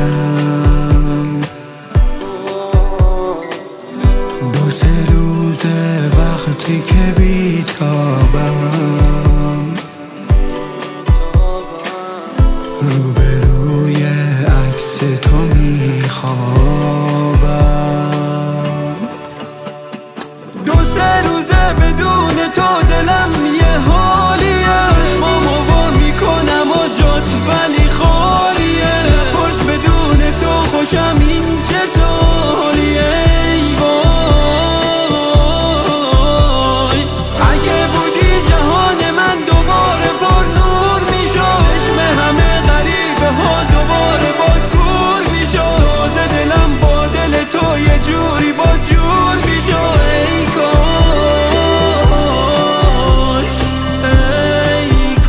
میرم. 2-3 روزه وقتی که بیتابم، روبروی عکس تو میخوابم. 2-3 روزه بدون تو دلم یه حالیه، چشمامو وا میکنم و جات ولی خالیه. پرس بدون تو خوشم این چه سالیه. ای وای اگه بودی جهان من دوباره پر نور میشد، چشم همه غریبه ها دوباره باز کور میشد. ساز دلم با دل تو یه جوری باز جور میشد. ای کاش ای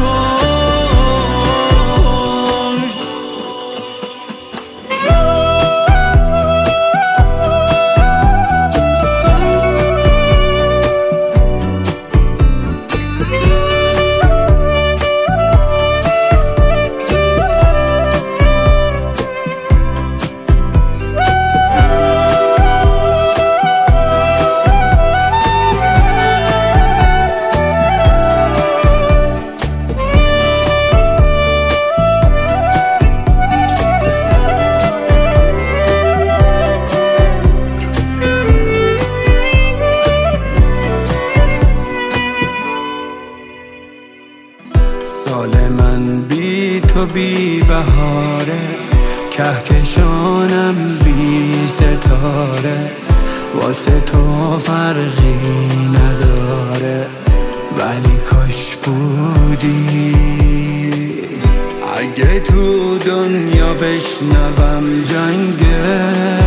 کاش. سال من بی تو بی بهاره، کهکشانم بی ستاره. واسه تو فرقی نداره ولی کاش بودی. اگه تو دنیا بشنوم جنگه،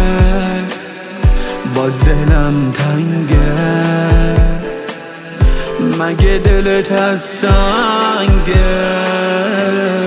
باز دلم تنگه. مگه دلت از سنگه؟